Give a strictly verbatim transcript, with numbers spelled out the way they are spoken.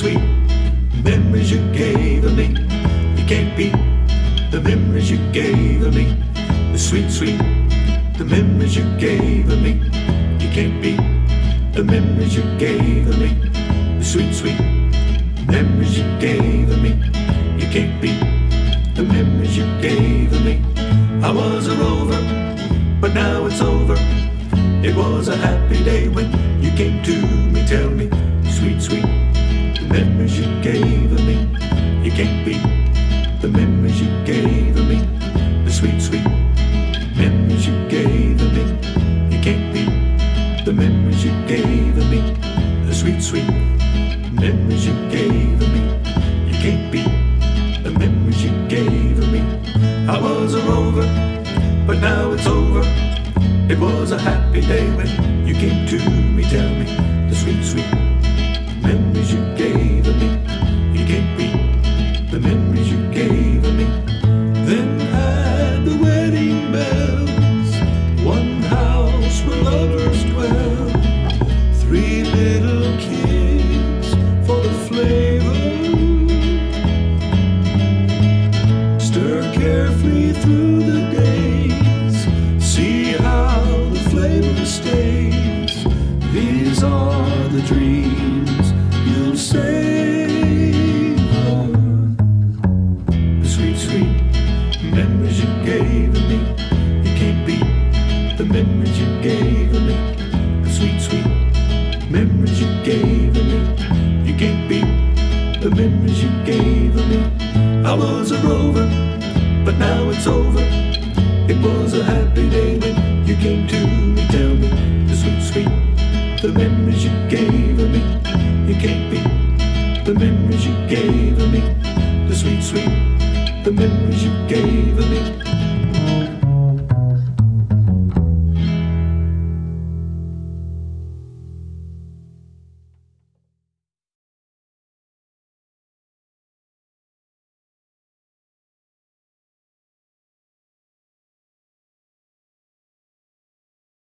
sweet memories you gave me. You can't beat the memories you gave me. The sweet, sweet, the memories you gave me. You can't beat the memories you gave me. The sweet, sweet memories you gave me. You can't beat the memories you gave me. I was a rover, but now it's over. It was a happy day when you came to me. Tell me, sweet, sweet, the memories you gave me. You can't beat the memories you gave me. The sweet, sweet memories you gave me. You can't beat the memories you gave me. The sweet, sweet memories you gave me. You can't beat the memories you gave me. I was a rover, but now it's over. It was a happy day when you came to me. Tell me, the sweet, sweet memories you gave me. You can't beat the memories you gave me. Then had the wedding bells, one house where lovers dwell, three little kids for the flavor. Stir carefully through the days, see how the flavor stays. These are the dreams you'll savor. The sweet, sweet memories you gave me. You can't beat the memories you gave me. The sweet, sweet memories you gave me. You can't beat the memories you gave me. I was a rover, but now it's over. It was a happy day when you came to me. Tell me, the sweet, sweet, the memories you gave me. You can't beat the memories you gave me. The sweet, sweet, the memories you gave me.